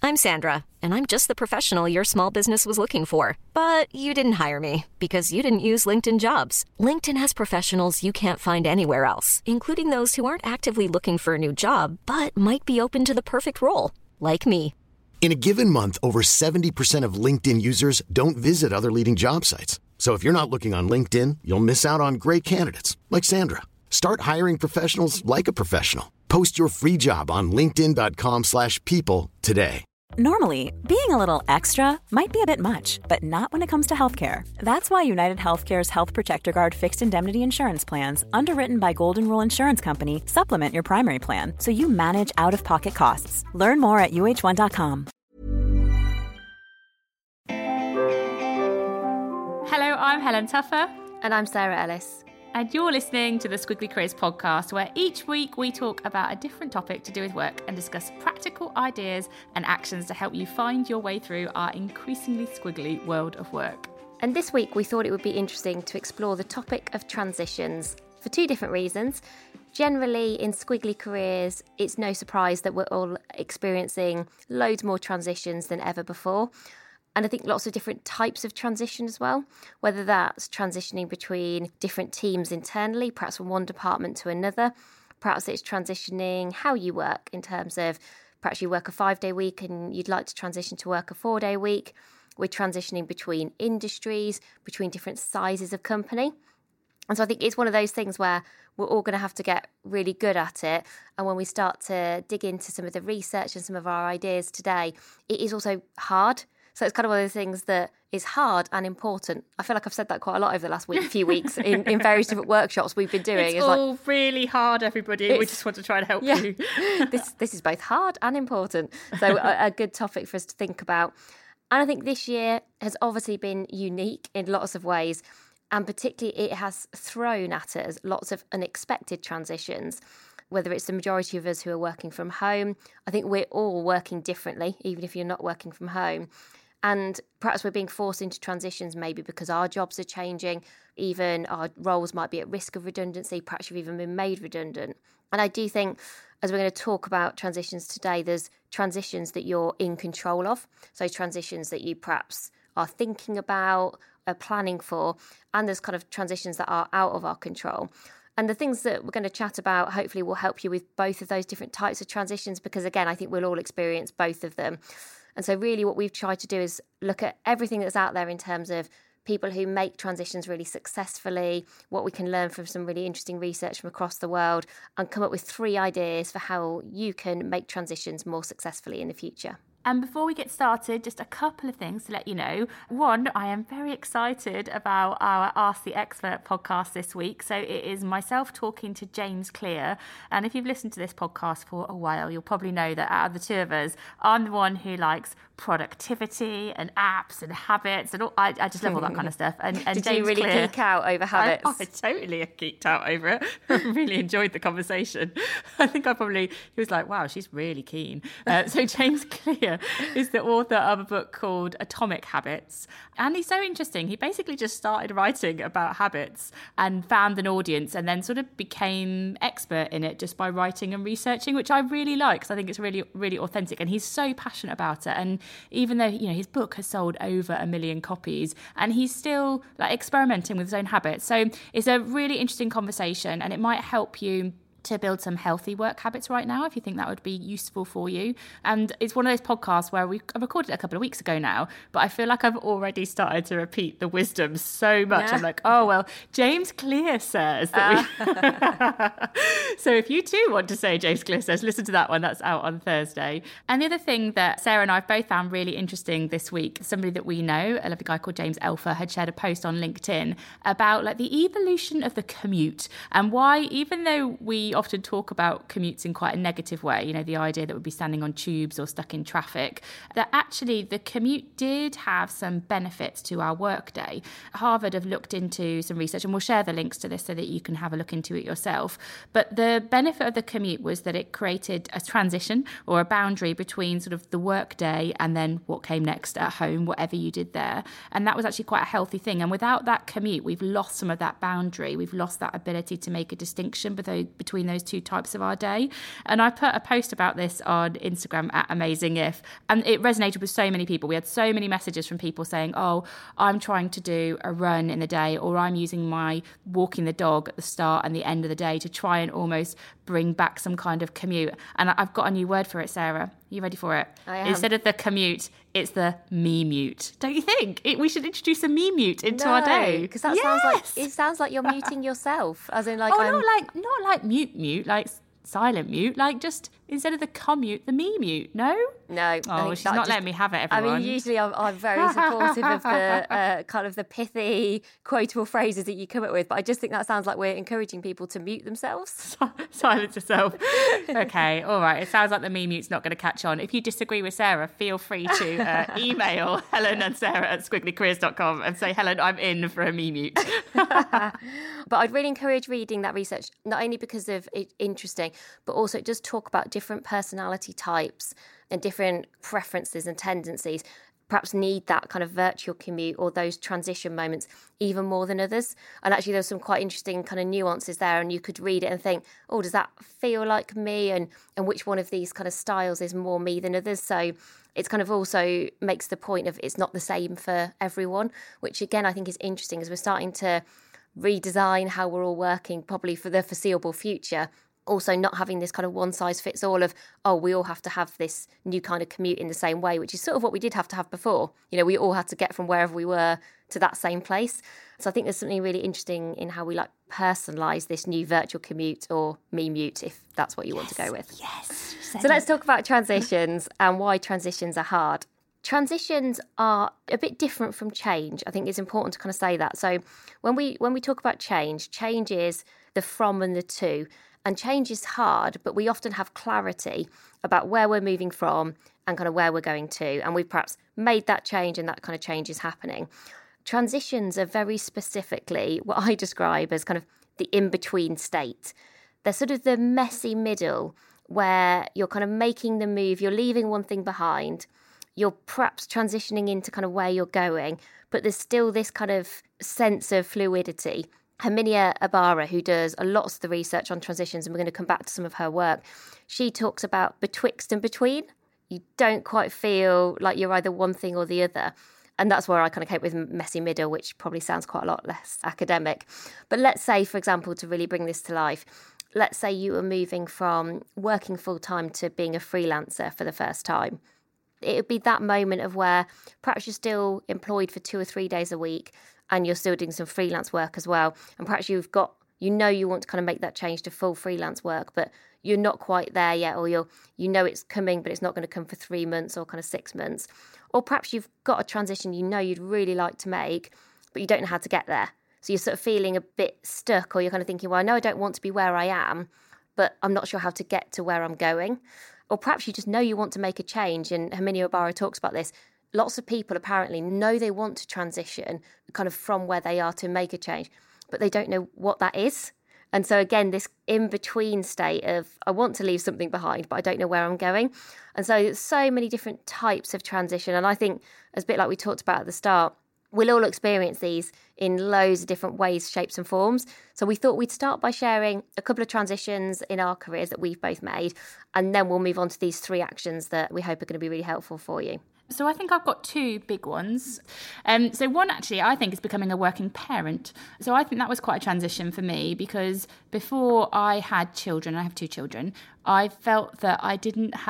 I'm Sandra, and I'm just the professional your small business was looking for. But you didn't hire me because you didn't use LinkedIn Jobs. LinkedIn has professionals you can't find anywhere else, including those who aren't actively looking for a new job, but might be open to the perfect role, like me. In a given month, over 70% of LinkedIn users don't visit other leading job sites. So if you're not looking on LinkedIn, you'll miss out on great candidates like Sandra. Start hiring professionals like a professional. Post your free job on linkedin.com/people today. Normally, being a little extra might be a bit much, but not when it comes to healthcare. That's why United Healthcare's Health Protector Guard fixed indemnity insurance plans, underwritten by Golden Rule Insurance Company, supplement your primary plan so you manage out-of-pocket costs. Learn more at uh1.com. Hello, I'm Helen Tuffer. And I'm Sarah Ellis. And you're listening to the Squiggly Careers podcast, where each week we talk about a different topic to do with work and discuss practical ideas and actions to help you find your way through our increasingly squiggly world of work. And this week we thought it would be interesting to explore the topic of transitions for two different reasons. Generally, in squiggly careers, it's no surprise that we're all experiencing loads more transitions than ever before. And I think lots of different types of transition as well, whether that's transitioning between different teams internally, perhaps from one department to another. Perhaps it's transitioning how you work in terms of perhaps you work a 5-day week and you'd like to transition to work a 4-day week. We're transitioning between industries, between different sizes of company. And so I think it's one of those things where we're all going to have to get really good at it. And when we start to dig into some of the research and some of our ideas today, it is also hard. So it's kind of one of those things that is hard and important. I feel like I've said that quite a lot over the last few weeks in various different workshops we've been doing. It's all like, really hard, everybody. We just want to try and help you. This is both hard and important. So a good topic for us to think about. And I think this year has obviously been unique in lots of ways. And particularly it has thrown at us lots of unexpected transitions. Whether it's the majority of us who are working from home, I think we're all working differently, even if you're not working from home. And perhaps we're being forced into transitions maybe because our jobs are changing, even our roles might be at risk of redundancy, perhaps you've even been made redundant. And I do think, as we're going to talk about transitions today, there's transitions that you're in control of. So transitions that you perhaps are thinking about, are planning for, and there's kind of transitions that are out of our control. And the things that we're going to chat about hopefully will help you with both of those different types of transitions, because again, I think we'll all experience both of them. And so really what we've tried to do is look at everything that's out there in terms of people who make transitions really successfully, what we can learn from some really interesting research from across the world, and come up with 3 ideas for how you can make transitions more successfully in the future. And before we get started, just a couple of things to let you know. One, I am very excited about our Ask the Expert podcast this week. So it is myself talking to James Clear. And if you've listened to this podcast for a while, you'll probably know that out of the two of us, I'm the one who likes productivity and apps and habits and all. I just love all that kind of stuff. And Did James you really Clear, geek out over habits? I totally geeked out over it. I really enjoyed the conversation. I think he was like, wow, she's really keen. So James Clear is the author of a book called Atomic Habits. And he's so interesting. He basically just started writing about habits and found an audience and then sort of became expert in it just by writing and researching, which I really like because I think it's really, really authentic. And he's so passionate about it. And even though, his book has sold over 1 million copies and he's still experimenting with his own habits. So it's a really interesting conversation and it might help you to build some healthy work habits right now, if you think that would be useful for you. And it's one of those podcasts where I recorded it a couple of weeks ago now, but I feel like I've already started to repeat the wisdom so much. Yeah. I'm like, oh, well, James Clear says that So if you too want to say James Clear says, listen to that one. That's out on Thursday. And the other thing that Sarah and I have both found really interesting this week, somebody that we know, a lovely guy called James Elfer, had shared a post on LinkedIn about the evolution of the commute and why, even though we often talk about commutes in quite a negative way, the idea that we'd be standing on tubes or stuck in traffic, that actually the commute did have some benefits to our workday. Harvard have looked into some research, and we'll share the links to this so that you can have a look into it yourself. But the benefit of the commute was that it created a transition or a boundary between sort of the workday and then what came next at home, whatever you did there. And that was actually quite a healthy thing. And without that commute, we've lost some of that boundary. We've lost that ability to make a distinction between between those two types of our day. And I put a post about this on Instagram at AmazingIf, and it resonated with so many people. We had so many messages from people saying, oh, I'm trying to do a run in the day, or I'm using my walking the dog at the start and the end of the day to try and almost bring back some kind of commute. And I've got a new word for it, Sarah. Are you ready for it? I am. Instead of the commute, it's the me-mute. Don't you think? We should introduce a me-mute into our day. Because that sounds like you're muting yourself, as in like not like mute, like silent mute, like just instead of the commute, the me-mute. No? No. Oh, she's not letting me have it, everyone. I mean, usually I'm very supportive of the kind of the pithy, quotable phrases that you come up with, but I just think that sounds like we're encouraging people to mute themselves. Silence yourself. Okay, all right. It sounds like the me-mute's not going to catch on. If you disagree with Sarah, feel free to email Helen and Sarah at squigglycareers.com and say, Helen, I'm in for a me-mute. But I'd really encourage reading that research, not only because of it's interesting, but also it does talk about different personality types and different preferences and tendencies perhaps need that kind of virtual commute or those transition moments even more than others. And actually there's some quite interesting kind of nuances there, and you could read it and think, oh, does that feel like me? And which one of these kind of styles is more me than others? So it's kind of also makes the point of it's not the same for everyone, which again I think is interesting as we're starting to redesign how we're all working probably for the foreseeable future. Also not having this kind of one size fits all of, oh, we all have to have this new kind of commute in the same way, which is sort of what we did have to have before. You know, we all had to get from wherever we were to that same place. So I think there's something really interesting in how we like personalise this new virtual commute or me-mute, if that's what you want to go with. Yes. So let's talk about transitions and why transitions are hard. Transitions are a bit different from change. I think it's important to kind of say that. So when we talk about change is the from and the to. And change is hard, but we often have clarity about where we're moving from and kind of where we're going to. And we've perhaps made that change and that kind of change is happening. Transitions are very specifically what I describe as kind of the in-between state. They're sort of the messy middle where you're kind of making the move, you're leaving one thing behind, you're perhaps transitioning into kind of where you're going, but there's still this kind of sense of fluidity. Herminia Ibarra, who does a lot of the research on transitions, and we're going to come back to some of her work, she talks about betwixt and between. You don't quite feel like you're either one thing or the other. And that's where I kind of came with messy middle, which probably sounds quite a lot less academic. But let's say, for example, to really bring this to life, let's say you were moving from working full-time to being a freelancer for the first time. It would be that moment of where perhaps you're still employed for 2 or 3 days a week, and you're still doing some freelance work as well. And perhaps you want to kind of make that change to full freelance work, but you're not quite there yet, or it's coming, but it's not going to come for 3 months or kind of 6 months. Or perhaps you've got a transition you'd really like to make, but you don't know how to get there. So you're sort of feeling a bit stuck, or you're kind of thinking, well, I know I don't want to be where I am, but I'm not sure how to get to where I'm going. Or perhaps you just know you want to make a change, and Herminia Ibarra talks about this. Lots of people apparently know they want to transition kind of from where they are to make a change, but they don't know what that is. And so again, this in-between state of I want to leave something behind, but I don't know where I'm going. And so many different types of transition. And I think, as a bit like we talked about at the start, we'll all experience these in loads of different ways, shapes and forms. So we thought we'd start by sharing a couple of transitions in our careers that we've both made, and then we'll move on to these 3 actions that we hope are going to be really helpful for you. So I think I've got 2 big ones. So one actually I think is becoming a working parent. So I think that was quite a transition for me, because before I had children, I have 2 children, I felt that I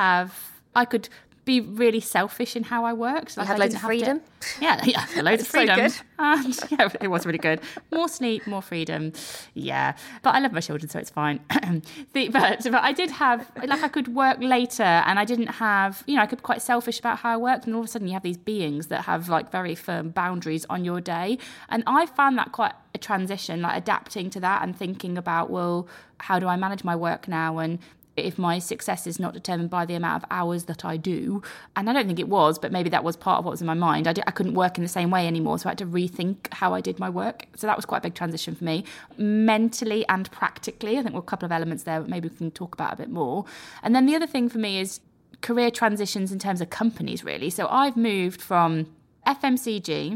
could be really selfish in how I worked. Like, you had loads of freedom? Loads of freedom. So good. And it was really good. More sleep, more freedom. Yeah. But I love my children, so it's fine. But I did have, I could work later, and I didn't have, I could be quite selfish about how I worked, and all of a sudden you have these beings that have very firm boundaries on your day. And I found that quite a transition, adapting to that and thinking about, well, how do I manage my work now? And if my success is not determined by the amount of hours that I do, and I don't think it was, but maybe that was part of what was in my mind. I couldn't work in the same way anymore, so I had to rethink how I did my work. So that was quite a big transition for me, mentally and practically. I think there were a couple of elements there that maybe we can talk about a bit more. And then the other thing for me is career transitions in terms of companies, really. So I've moved from FMCG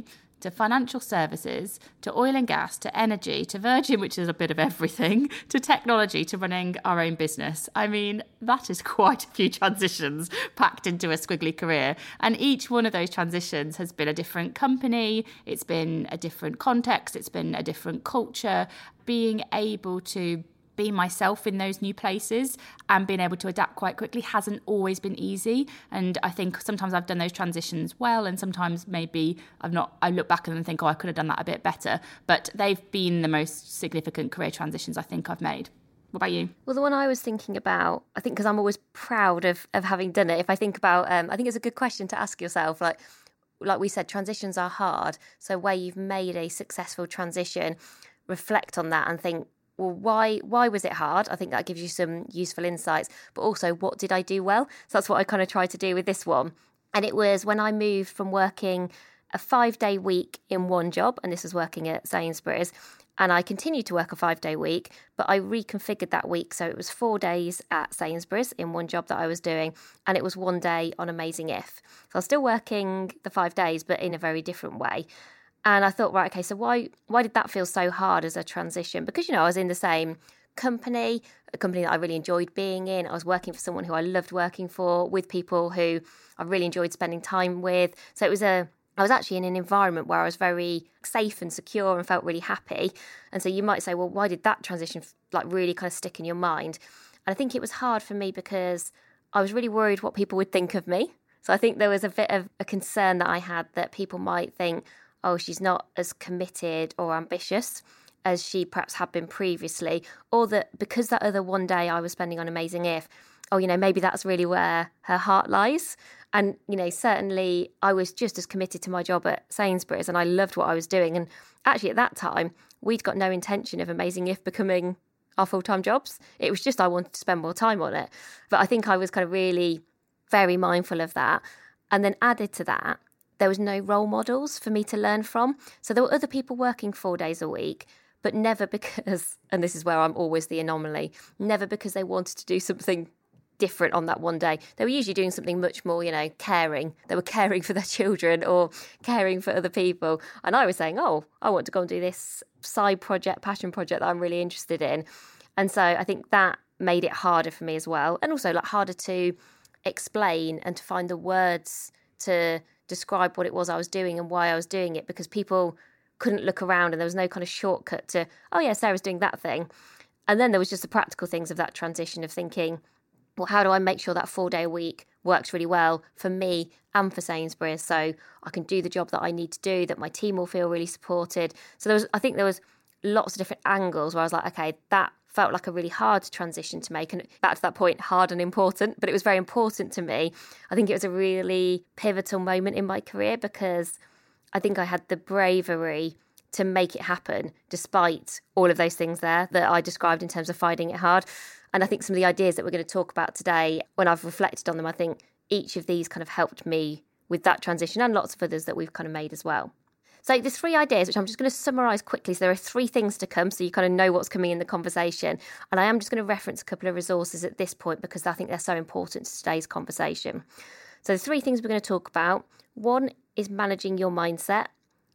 to financial services, to oil and gas, to energy, to Virgin, which is a bit of everything, to technology, to running our own business. I mean, that is quite a few transitions packed into a squiggly career. And each one of those transitions has been a different company, it's been a different context, it's been a different culture. Being able to be myself in those new places and being able to adapt quite quickly hasn't always been easy. And I think sometimes I've done those transitions well, and sometimes maybe I look back and think, oh, I could have done that a bit better. But they've been the most significant career transitions I think I've made. What about you? Well, the one I was thinking about, I think because I'm always proud of having done it. If I think about, I think it's a good question to ask yourself, like we said, transitions are hard. So where you've made a successful transition, reflect on that and think, well, why was it hard? I think that gives you some useful insights. But also, what did I do well? So that's what I kind of tried to do with this one. And it was when I moved from working a 5-day week in one job, and this was working at Sainsbury's, and I continued to work a 5-day week, but I reconfigured that week. So it was 4 days at Sainsbury's in one job that I was doing, and it was 1 day on Amazing If. So I was still working the 5 days, but in a very different way. And I thought, right, okay, so why did that feel so hard as a transition? Because, I was in the same company, a company that I really enjoyed being in. I was working for someone who I loved working for, with people who I really enjoyed spending time with. So I was actually in an environment where I was very safe and secure and felt really happy. And so you might say, well, why did that transition really kind of stick in your mind? And I think it was hard for me because I was really worried what people would think of me. So I think there was a bit of a concern that I had that people might think, oh, she's not as committed or ambitious as she perhaps had been previously, or that because that other 1 day I was spending on Amazing If, maybe that's really where her heart lies. And, certainly I was just as committed to my job at Sainsbury's and I loved what I was doing. And actually at that time, we'd got no intention of Amazing If becoming our full-time jobs. It was just I wanted to spend more time on it. But I think I was kind of really very mindful of that. And then added to that, there was no role models for me to learn from. So there were other people working 4 days a week, but never because, and this is where I'm always the anomaly, never because they wanted to do something different on that 1 day. They were usually doing something much more, caring. They were caring for their children or caring for other people. And I was saying, oh, I want to go and do this side project, passion project that I'm really interested in. And so I think that made it harder for me as well. And also harder to explain and to find the words to describe what it was I was doing and why I was doing it, because people couldn't look around and there was no kind of shortcut to, oh yeah, Sarah's doing that thing. And then there was just the practical things of that transition of thinking, well, how do I make sure that 4-day week works really well for me and for Sainsbury's so I can do the job that I need to do, that my team will feel really supported. So I think there was lots of different angles where I was like, okay, that felt like a really hard transition to make. And back to that point, hard and important, but it was very important to me. I think it was a really pivotal moment in my career because I think I had the bravery to make it happen despite all of those things there that I described in terms of finding it hard. And I think some of the ideas that we're going to talk about today, when I've reflected on them, I think each of these kind of helped me with that transition and lots of others that we've kind of made as well. So there's 3 ideas, which I'm just going to summarise quickly. So there are 3 things to come, so you kind of know what's coming in the conversation. And I am just going to reference a couple of resources at this point because I think they're so important to today's conversation. So the 3 things we're going to talk about. 1 is managing your mindset.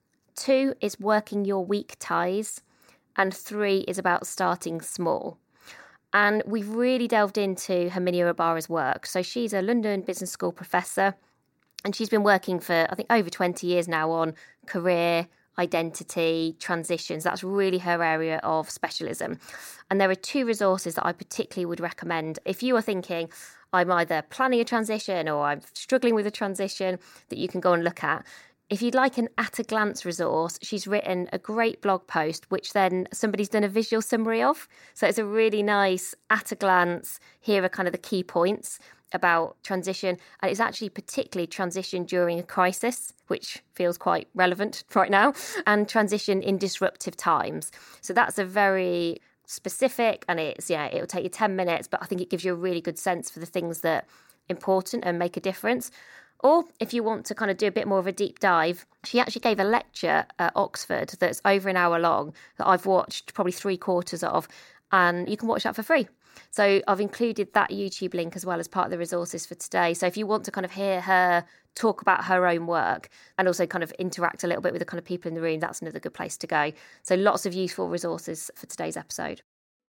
2 is working your weak ties. And 3 is about starting small. And we've really delved into Herminia Ibarra's work. So she's a London Business School professor. And she's been working for, I think, over 20 years now on career, identity, transitions. That's really her area of specialism. And there are 2 resources that I particularly would recommend. If you are thinking, I'm either planning a transition or I'm struggling with a transition, that you can go and look at. If you'd like an at-a-glance resource, she's written a great blog post, which then somebody's done a visual summary of. So it's a really nice at-a-glance, here are kind of the key points about transition, and it's actually particularly transition during a crisis, which feels quite relevant right now, and transition in disruptive times. So that's a very specific, and it'll take you 10 minutes, but I think it gives you a really good sense for the things that are important and make a difference. Or if you want to kind of do a bit more of a deep dive, she actually gave a lecture at Oxford that's over an hour long that I've watched probably 3/4 of, and you can watch that for free. So I've included that YouTube link as well as part of the resources for today. So if you want to kind of hear her talk about her own work and also kind of interact a little bit with the kind of people in the room, that's another good place to go. So lots of useful resources for today's episode.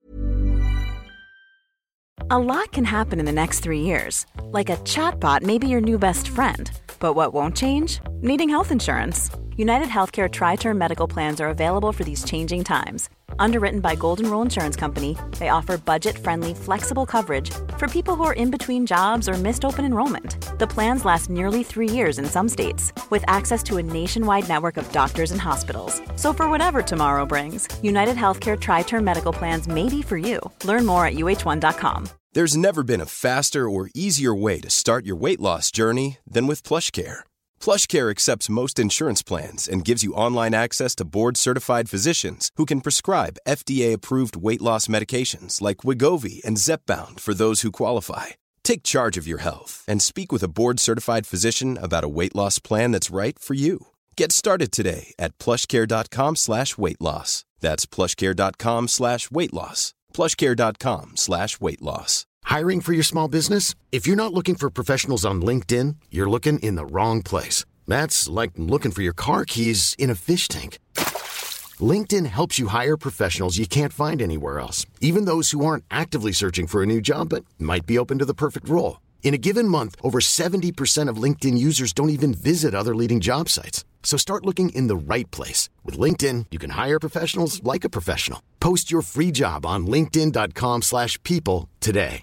A lot can happen in the next 3 years. Like a chatbot may be your new best friend. But what won't change? Needing health insurance. United Healthcare Tri-Term Medical Plans are available for these changing times. Underwritten by Golden Rule Insurance Company, they offer budget-friendly, flexible coverage for people who are in between jobs or missed open enrollment. The plans last nearly 3 years in some states, with access to a nationwide network of doctors and hospitals. So for whatever tomorrow brings, United Healthcare Tri-Term Medical Plans may be for you. Learn more at uh1.com. There's never been a faster or easier way to start your weight loss journey than with PlushCare. PlushCare accepts most insurance plans and gives you online access to board-certified physicians who can prescribe FDA-approved weight loss medications like Wegovy and Zepbound for those who qualify. Take charge of your health and speak with a board-certified physician about a weight loss plan that's right for you. Get started today at plushcare.com/weight loss. That's plushcare.com/weight loss. plushcare.com/weight loss. Hiring for your small business? If you're not looking for professionals on LinkedIn, you're looking in the wrong place. That's like looking for your car keys in a fish tank. LinkedIn helps you hire professionals you can't find anywhere else, even those who aren't actively searching for a new job but might be open to the perfect role. In a given month, over 70% of LinkedIn users don't even visit other leading job sites. So start looking in the right place. With LinkedIn, you can hire professionals like a professional. Post your free job on linkedin.com/people today.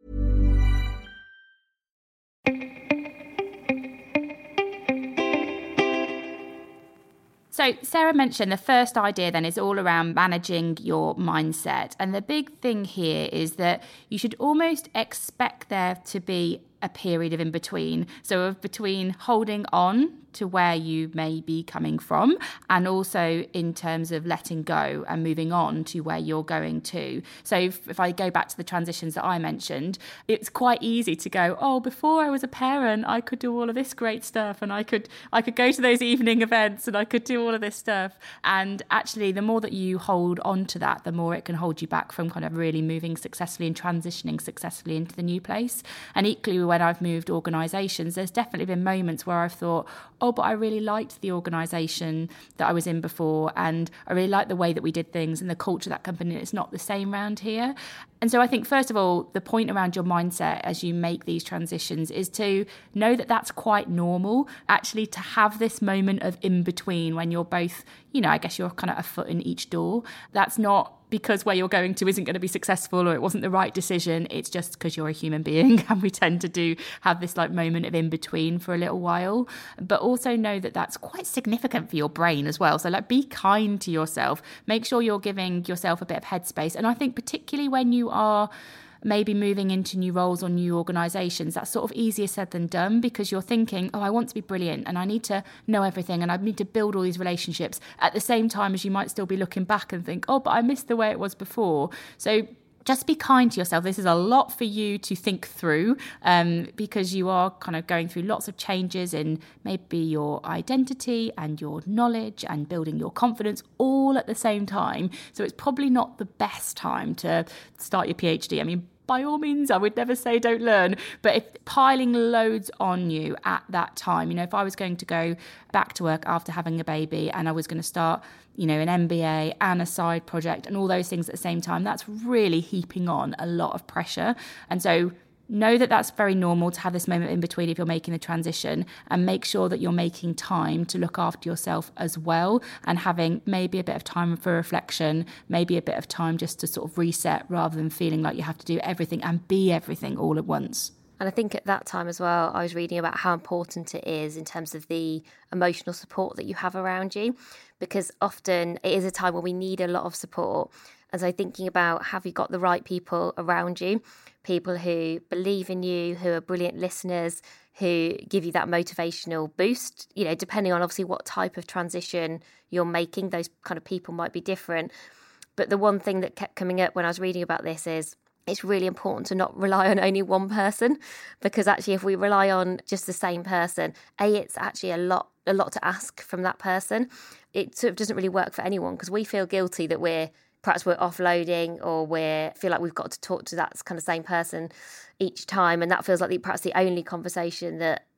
So Sarah mentioned the first idea then is all around managing your mindset. And the big thing here is that you should almost expect there to be a period of in between. So of between holding on to where you may be coming from, and also in terms of letting go and moving on to where you're going to. So if I go back to the transitions that I mentioned, it's quite easy to go, oh, before I was a parent, I could do all of this great stuff, and I could go to those evening events, and I could do all of this stuff. And actually, the more that you hold on to that, the more it can hold you back from kind of really moving successfully and transitioning successfully into the new place. And equally, when I've moved organisations, there's definitely been moments where I've thought, oh, but I really liked the organisation that I was in before, and I really liked the way that we did things and the culture of that company. It's not the same around here. And so I think, first of all, the point around your mindset as you make these transitions is to know that that's quite normal, actually, to have this moment of in between when you're both, I guess you're kind of a foot in each door. That's not because where you're going to isn't going to be successful or it wasn't the right decision. It's just because you're a human being, and we tend to have this like moment of in between for a little while. But also know that that's quite significant for your brain as well. So be kind to yourself. Make sure you're giving yourself a bit of headspace. And I think particularly when you are maybe moving into new roles or new organisations, that's sort of easier said than done, because you're thinking, oh, I want to be brilliant and I need to know everything and I need to build all these relationships at the same time as you might still be looking back and think, oh, but I missed the way it was before. So just be kind to yourself. This is a lot for you to think through, because you are kind of going through lots of changes in maybe your identity and your knowledge and building your confidence all at the same time. So it's probably not the best time to start your PhD. I mean, by all means, I would never say don't learn, but if piling loads on you at that time, if I was going to go back to work after having a baby and I was going to start, an MBA and a side project and all those things at the same time, that's really heaping on a lot of pressure. And so know that that's very normal to have this moment in between if you're making the transition, and make sure that you're making time to look after yourself as well, and having maybe a bit of time for reflection, maybe a bit of time just to sort of reset, rather than feeling like you have to do everything and be everything all at once. And I think at that time as well, I was reading about how important it is in terms of the emotional support that you have around you, because often it is a time when we need a lot of support. And so thinking about, have you got the right people around you? People who believe in you, who are brilliant listeners, who give you that motivational boost, depending on obviously what type of transition you're making, those kind of people might be different. But the one thing that kept coming up when I was reading about this is it's really important to not rely on only one person, because actually if we rely on just the same person, it's actually a lot to ask from that person. It sort of doesn't really work for anyone, because we feel guilty that we're offloading, or we feel like we've got to talk to that kind of same person each time, and that feels like perhaps the only conversation that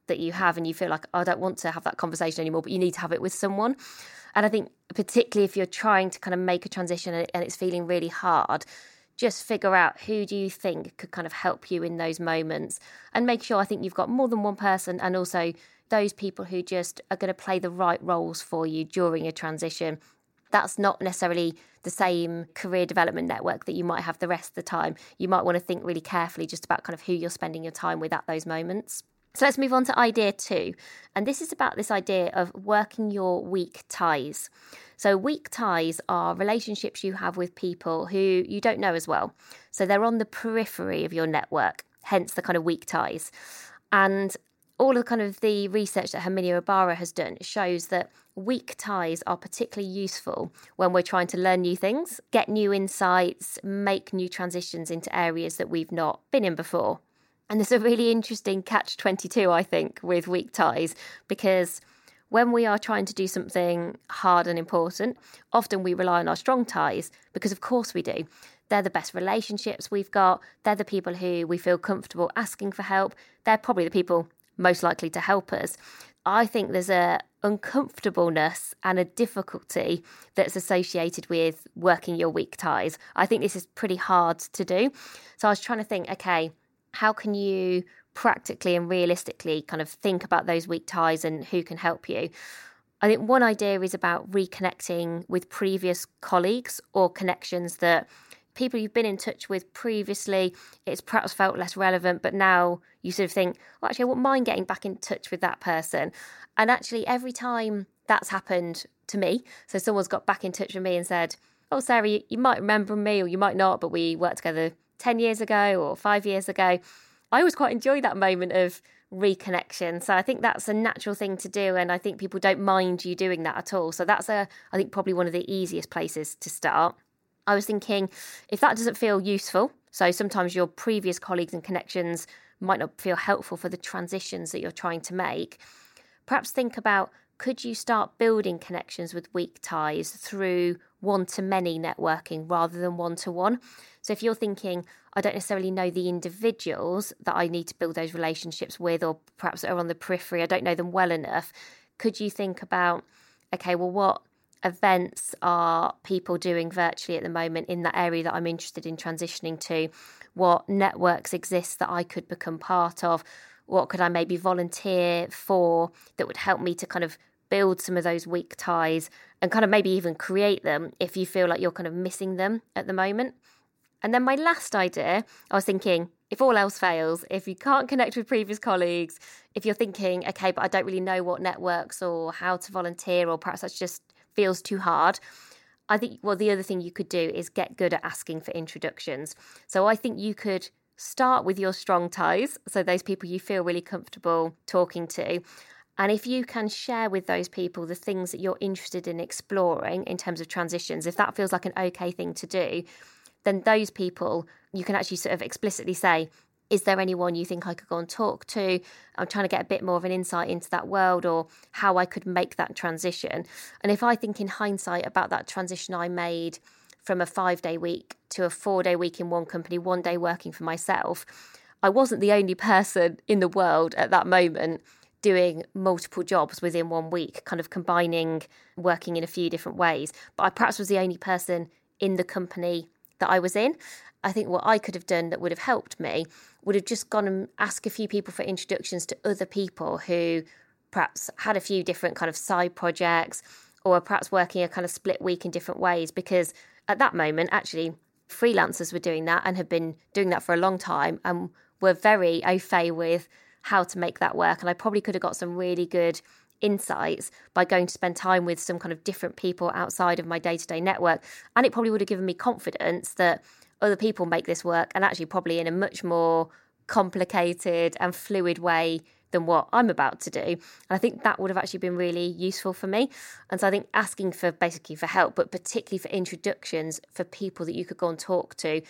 that you have and you feel like, I don't want to have that conversation anymore, but you need to have it with someone. And I think particularly if you're trying to kind of make a transition and it's feeling really hard, just figure out who do you think could kind of help you in those moments, and make sure I think you've got more than one person, and also those people who just are going to play the right roles for you during a transition. That's not necessarily the same career development network that you might have the rest of the time. You might want to think really carefully just about kind of who you're spending your time with at those moments. So let's move on to idea 2. And this is about this idea of working your weak ties. So weak ties are relationships you have with people who you don't know as well. So they're on the periphery of your network, hence the kind of weak ties. And all of kind of the research that Herminia Ibarra has done shows that weak ties are particularly useful when we're trying to learn new things, get new insights, make new transitions into areas that we've not been in before. And there's a really interesting catch-22, I think, with weak ties, because when we are trying to do something hard and important, often we rely on our strong ties, because of course we do. They're the best relationships we've got. They're the people who we feel comfortable asking for help. They're probably the people most likely to help us. I think there's a uncomfortableness and a difficulty that's associated with working your weak ties. I think this is pretty hard to do. So I was trying to think, okay, how can you practically and realistically kind of think about those weak ties and who can help you? I think one idea is about reconnecting with previous colleagues or connections that people you've been in touch with previously, it's perhaps felt less relevant, but now you sort of think, well, actually, I wouldn't mind getting back in touch with that person. And actually, every time that's happened to me, so someone's got back in touch with me and said, oh, Sarah, you might remember me or you might not, but we worked together 10 years ago or 5 years ago. I always quite enjoy that moment of reconnection. So I think that's a natural thing to do. And I think people don't mind you doing that at all. So that's I think probably one of the easiest places to start. I was thinking, if that doesn't feel useful, so sometimes your previous colleagues and connections might not feel helpful for the transitions that you're trying to make, perhaps think about, could you start building connections with weak ties through one-to-many networking rather than one-to-one? So if you're thinking, I don't necessarily know the individuals that I need to build those relationships with, or perhaps are on the periphery, I don't know them well enough, could you think about, okay, well, what events are people doing virtually at the moment in that area that I'm interested in transitioning to? What networks exist that I could become part of? What could I maybe volunteer for that would help me to kind of build some of those weak ties and kind of maybe even create them if you feel like you're kind of missing them at the moment? And then my last idea, I was thinking, if all else fails, if you can't connect with previous colleagues, if you're thinking, okay, but I don't really know what networks or how to volunteer, or perhaps that's just feels too hard, I think, well, the other thing you could do is get good at asking for introductions. So I think you could start with your strong ties, so those people you feel really comfortable talking to. And if you can share with those people the things that you're interested in exploring in terms of transitions, if that feels like an okay thing to do, then those people, you can actually sort of explicitly say, is there anyone you think I could go and talk to? I'm trying to get a bit more of an insight into that world, or how I could make that transition. And if I think in hindsight about that transition I made from a 5-day week to a 4-day week in one company, 1 day working for myself, I wasn't the only person in the world at that moment doing multiple jobs within 1 week, kind of combining working in a few different ways. But I perhaps was the only person in the company that I was in. I think what I could have done that would have helped me would have just gone and asked a few people for introductions to other people who perhaps had a few different kind of side projects, or perhaps working a kind of split week in different ways, because at that moment, actually, freelancers were doing that and have been doing that for a long time and were very au fait with how to make that work. And I probably could have got some really good insights by going to spend time with some kind of different people outside of my day-to-day network. And it probably would have given me confidence that other people make this work, and actually probably in a much more complicated and fluid way than what I'm about to do. And I think that would have actually been really useful for me. And so I think asking for basically for help, but particularly for introductions for people that you could go and talk to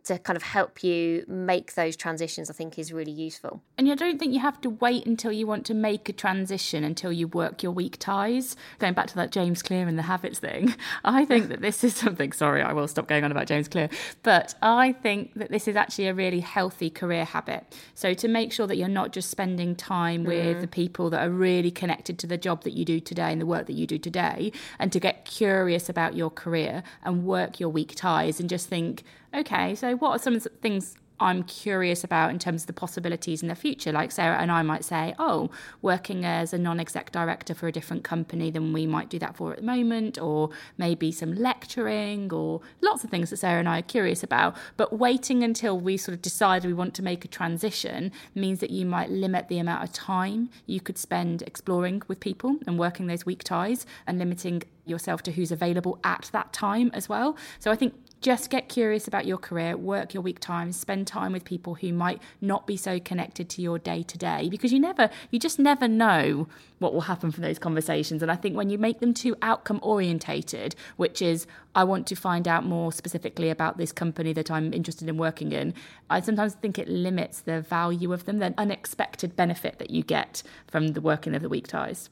to kind of help you make those transitions, I think is really useful. And I don't think you have to wait until you want to make a transition until you work your weak ties. Going back to that James Clear and the habits thing, I think that this is something, sorry, I will stop going on about James Clear, but I think that this is actually a really healthy career habit. So to make sure that you're not just spending time with the people that are really connected to the job that you do today and the work that you do today, and to get curious about your career and work your weak ties and just think, okay, so what are some things I'm curious about in terms of the possibilities in the future? Like Sarah and I might say, oh, working as a non-exec director for a different company than we might do that for at the moment, or maybe some lecturing, or lots of things that Sarah and I are curious about. But waiting until we sort of decide we want to make a transition means that you might limit the amount of time you could spend exploring with people and working those weak ties, and limiting yourself to who's available at that time as well. So I think just get curious about your career, work your weak times, spend time with people who might not be so connected to your day to day, because you just never know what will happen from those conversations. And I think when you make them too outcome orientated, which is, I want to find out more specifically about this company that I'm interested in working in, I sometimes think it limits the value of them, the unexpected benefit that you get from the working of the weak ties.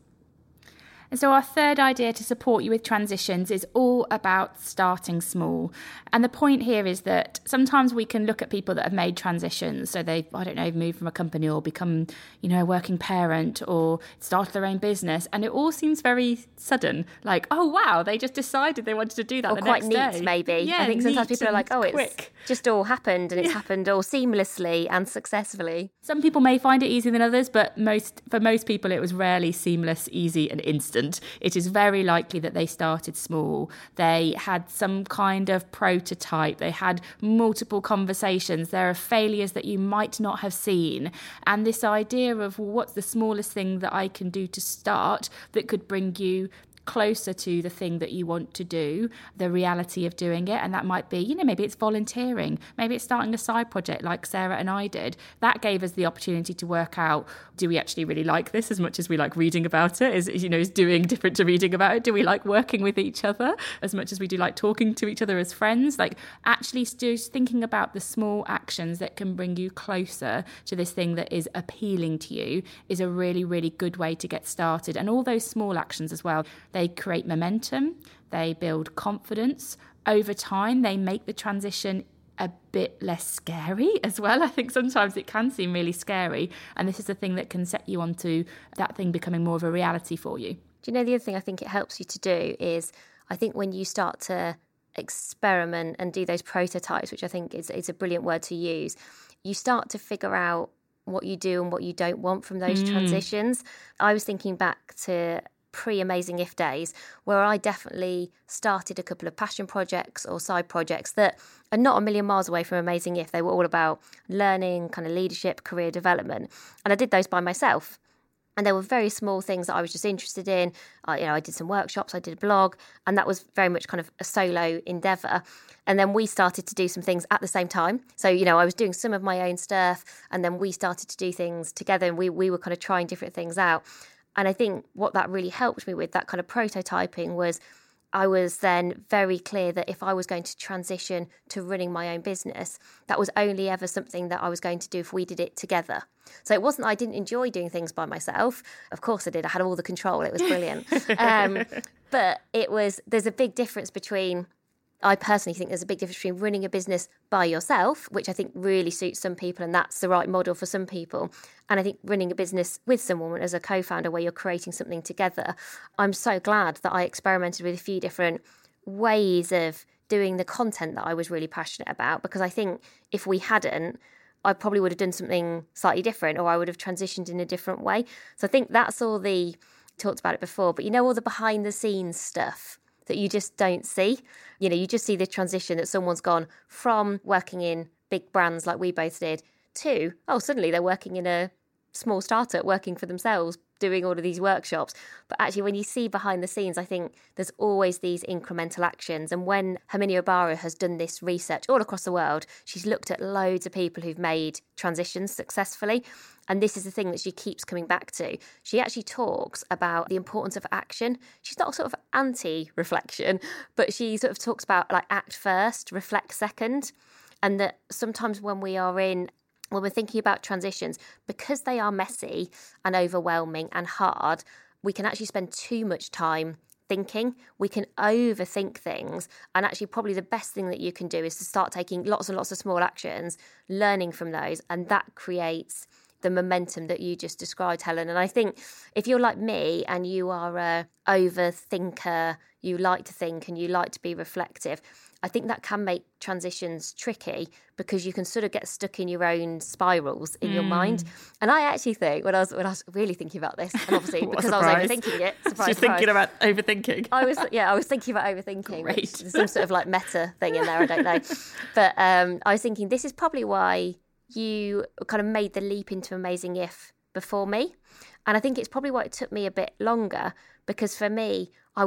And so our third idea to support you with transitions is all about starting small. And the point here is that sometimes we can look at people that have made transitions. So they've, moved from a company or become, a working parent or started their own business. And it all seems very sudden. Like, oh, wow, they just decided they wanted to do that or the quite next neat, day. maybe. Yeah, I think sometimes people are like, oh, quick. It's just all happened, and it's happened all seamlessly and successfully. Some people may find it easier than others, but for most people it was rarely seamless, easy and instant. It is very likely that they started small. They had some kind of prototype. They had multiple conversations. There are failures that you might not have seen. And this idea of what's the smallest thing that I can do to start that could bring you closer to the thing that you want to do, the reality of doing it. And that might be, maybe it's volunteering, maybe it's starting a side project like Sarah and I did. That gave us the opportunity to work out, do we actually really like this as much as we like reading about it? Is doing different to reading about it? Do we like working with each other as much as we do like talking to each other as friends? Like actually just thinking about the small actions that can bring you closer to this thing that is appealing to you is a really, really good way to get started. And all those small actions as well, they create momentum, they build confidence. Over time, they make the transition a bit less scary as well. I think sometimes it can seem really scary, and this is the thing that can set you onto that thing becoming more of a reality for you. Do you know the other thing I think it helps you to do is, I think when you start to experiment and do those prototypes, which I think is a brilliant word to use, you start to figure out what you do and what you don't want from those transitions. I was thinking back to pre-Amazing If days, where I definitely started a couple of passion projects or side projects that are not a million miles away from Amazing If. They were all about learning, kind of leadership, career development. And I did those by myself. And there were very small things that I was just interested in. I did some workshops, I did a blog, and that was very much kind of a solo endeavour. And then we started to do some things at the same time. So, I was doing some of my own stuff, and then we started to do things together, and we were kind of trying different things out. And I think what that really helped me with, that kind of prototyping, was I was then very clear that if I was going to transition to running my own business, that was only ever something that I was going to do if we did it together. So it wasn't I didn't enjoy doing things by myself. Of course I did. I had all the control. It was brilliant. But there's a big difference between, I personally think there's a big difference between running a business by yourself, which I think really suits some people, and that's the right model for some people. And I think running a business with someone as a co-founder where you're creating something together. I'm so glad that I experimented with a few different ways of doing the content that I was really passionate about, because I think if we hadn't, I probably would have done something slightly different, or I would have transitioned in a different way. So I think that's all talked about it before, but all the behind the scenes stuff that you just don't see. You just see the transition that someone's gone from working in big brands like we both did to, suddenly they're working in a small startup, working for themselves, doing all of these workshops. But actually, when you see behind the scenes, I think there's always these incremental actions. And when Herminia Ibarra has done this research all across the world, she's looked at loads of people who've made transitions successfully. And this is the thing that she keeps coming back to. She actually talks about the importance of action. She's not sort of anti-reflection, but she sort of talks about like act first, reflect second. And that sometimes when we're thinking about transitions, because they are messy and overwhelming and hard, we can actually spend too much time thinking. We can overthink things. And actually probably the best thing that you can do is to start taking lots and lots of small actions, learning from those, and that creates the momentum that you just described, Helen. And I think if you're like me and you are a overthinker, you like to think and you like to be reflective, I think that can make transitions tricky because you can sort of get stuck in your own spirals in your mind. And I actually think when I was really thinking about this, and obviously because I was overthinking it, Just thinking about overthinking. I was thinking about overthinking. Great. There's some sort of like meta thing in there, I don't know. But I was thinking this is probably why you kind of made the leap into Amazing If before me. And I think it's probably why it took me a bit longer, because for me, I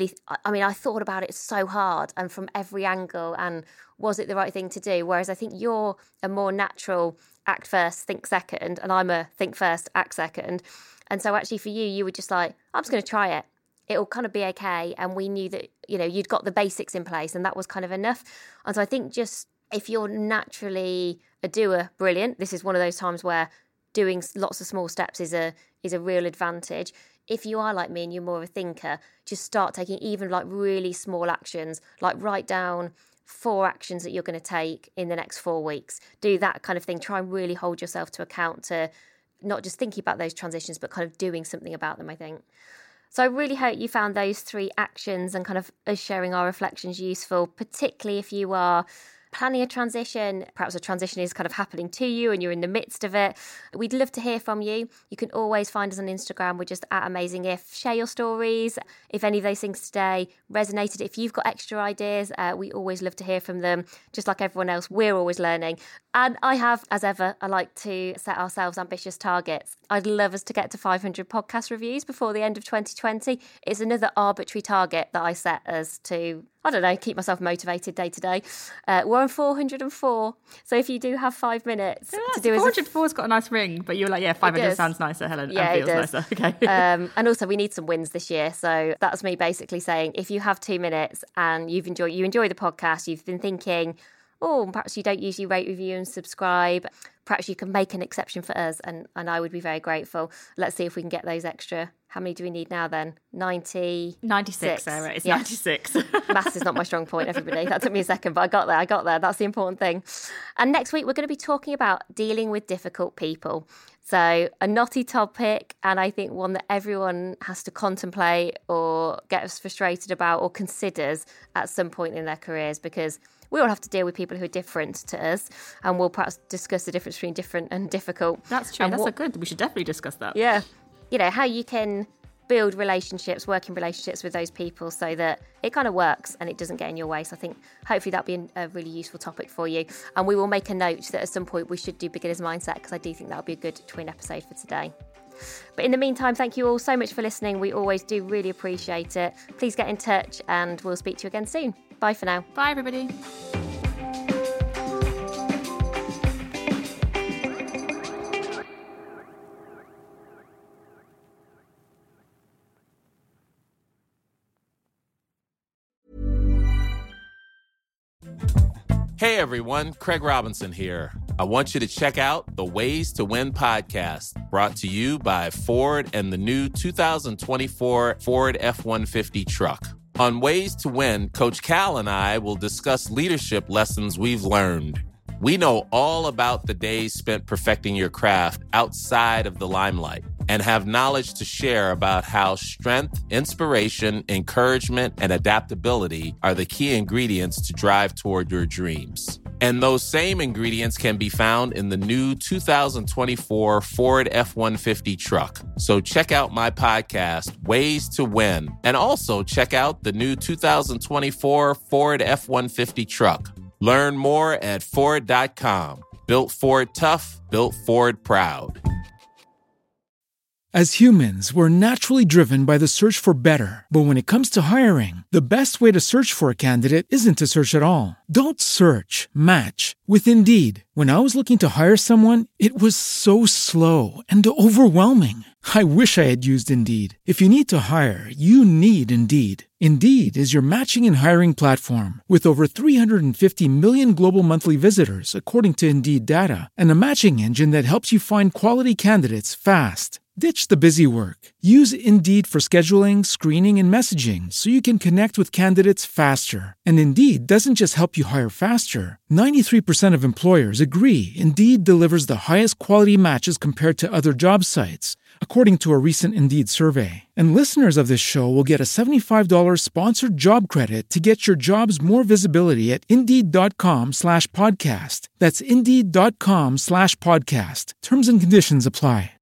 thought about it so hard and from every angle, and was it the right thing to do? Whereas I think you're a more natural act first, think second, and I'm a think first, act second. And so actually for you were just like, I'm just going to try it. It'll kind of be okay. And we knew that, you'd got the basics in place and that was kind of enough. And so I think just if you're naturally a doer, brilliant. This is one of those times where doing lots of small steps is a real advantage. If you are like me and you're more of a thinker, just start taking even like really small actions, like write down 4 actions that you're going to take in the next 4 weeks. Do that kind of thing. Try and really hold yourself to account to not just thinking about those transitions, but kind of doing something about them, I think. So I really hope you found those 3 actions and kind of us sharing our reflections useful, particularly if you are planning a transition, perhaps a transition is kind of happening to you and you're in the midst of it. We'd love to hear from you. You can always find us on Instagram. We're just @AmazingIf. Share your stories. If any of those things today resonated, if you've got extra ideas, we always love to hear from them. Just like everyone else, we're always learning. And I have, as ever, I like to set ourselves ambitious targets. I'd love us to get to 500 podcast reviews before the end of 2020. It's another arbitrary target that I set as to, I don't know, keep myself motivated day to day. We're on 404. So if you do have 5 minutes to do 404's got a nice ring, but you're like, 500 sounds nicer, Helen. Yeah, and feels nicer. Okay. And also we need some wins this year. So that's me basically saying, if you have 2 minutes and you enjoy the podcast, you've been thinking, perhaps you don't usually rate, review and subscribe, perhaps you can make an exception for us, and I would be very grateful. Let's see if we can get those extra. How many do we need now then? 96, Sarah. It's 96. Maths is not my strong point, everybody. That took me a second, but I got there. That's the important thing. And next week, we're going to be talking about dealing with difficult people. So a knotty topic, and I think one that everyone has to contemplate or gets frustrated about or considers at some point in their careers, because we all have to deal with people who are different to us, and we'll perhaps discuss the difference between different and difficult. That's true. That's good. We should definitely discuss that. Yeah. How you can build relationships, working relationships with those people so that it kind of works and it doesn't get in your way. So I think hopefully that'll be a really useful topic for you. And we will make a note that at some point we should do Beginner's Mindset, because I do think that'll be a good twin episode for today. But in the meantime, thank you all so much for listening. We always do really appreciate it. Please get in touch and we'll speak to you again soon. Bye for now. Bye, everybody. Hey everyone, Craig Robinson here. I want you to check out the Ways to Win podcast, brought to you by Ford and the new 2024 Ford F-150 truck. On Ways to Win, Coach Cal and I will discuss leadership lessons we've learned. We know all about the days spent perfecting your craft outside of the limelight, and have knowledge to share about how strength, inspiration, encouragement, and adaptability are the key ingredients to drive toward your dreams. And those same ingredients can be found in the new 2024 Ford F-150 truck. So check out my podcast, Ways to Win, and also check out the new 2024 Ford F-150 truck. Learn more at Ford.com. Built Ford tough, built Ford proud. As humans, we're naturally driven by the search for better. But when it comes to hiring, the best way to search for a candidate isn't to search at all. Don't search, match with Indeed. When I was looking to hire someone, it was so slow and overwhelming. I wish I had used Indeed. If you need to hire, you need Indeed. Indeed is your matching and hiring platform with over 350 million global monthly visitors, according to Indeed data, and a matching engine that helps you find quality candidates fast. Ditch the busy work. Use Indeed for scheduling, screening, and messaging so you can connect with candidates faster. And Indeed doesn't just help you hire faster. 93% of employers agree Indeed delivers the highest quality matches compared to other job sites, according to a recent Indeed survey. And listeners of this show will get a $75 sponsored job credit to get your jobs more visibility at Indeed.com/podcast. That's Indeed.com/podcast. Terms and conditions apply.